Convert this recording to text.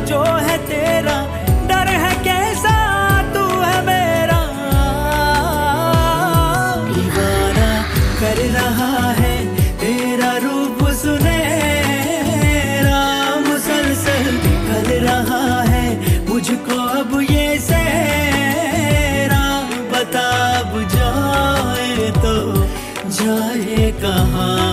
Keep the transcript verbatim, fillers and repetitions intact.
जो है तेरा, डर है कैसा तू है मेरा। दीवाना कर रहा है तेरा रूप सुनहरा, मुसलसल ढल रहा है मुझको अब ये सहरा। बता अब जाए तो जाए कहाँ।